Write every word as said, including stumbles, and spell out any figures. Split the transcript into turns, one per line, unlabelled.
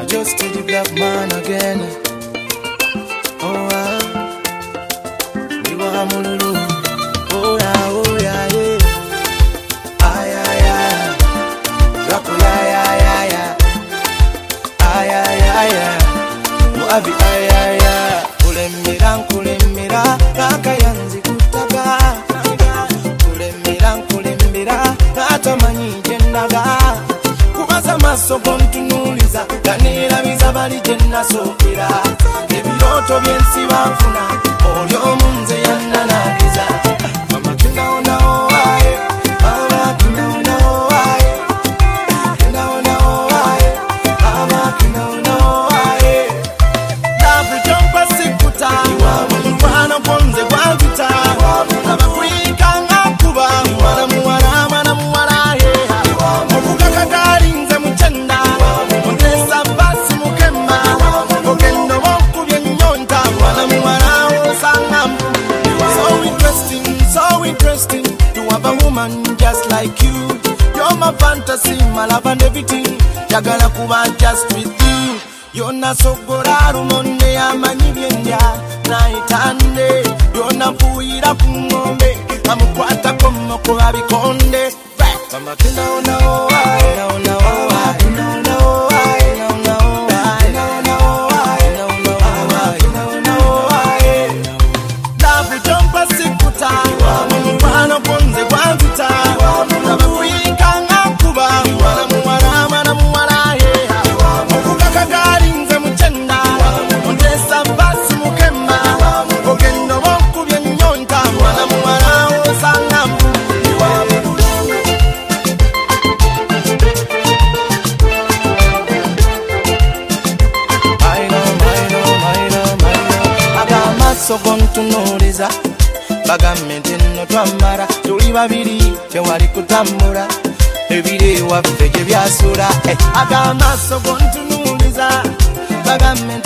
I just see the black man again. Oh ah, we were mululu. Oh yeah, oh yeah, yeah. Ay ay ay, rako ya ya ya ya. Ay ay ay ay, mo abi ay ay ay. Kulembira kulembira, raka yanzi kutaka. Kulembira kulembira, rata manyi jendaga. Kubaza maso kontunuliza, danira bizabali jenna sokira. Ebiroto byensi bafuna, olyo munze yananaliza. Mama kinaona oae, mama kinaona oae, kinaona oae, mama kinaona oae. Labu jompa sikuta, mwana ponze kwa vita. Kama kuika ngakuba, mwana mwana mwana mwana he. Mubuka kakari nze mchenda, mutesa basi mukemba. Okendo woku byenyonta, mwana mwana osanga. So interesting, so interesting to have a woman just like you. You're my fantasy, my love and everything. Jagala kuba just with you. Yona sogora rumonde amanyi byenya naitande. Yona puira kungombe amukwata komo kuba bikonde. Mama kinaona oae, kinaona oae, kinaona oae, kinaona oae, kinaona oae, kinaona oae. Labu jompa sikuta, mwana ponze kwa vita. Kama kuika ngakuba, mwana mwana mwana mwana he. Mubuka kakari nze mchenda, mutesa basi mukemba. Okendo woku byenyonta, mwana mwana osanga. So kontunuliza bagamenti no twamara tuli babiri tewali kutambula ebire waffe gye byasula agamba so kontunuliza bagamenti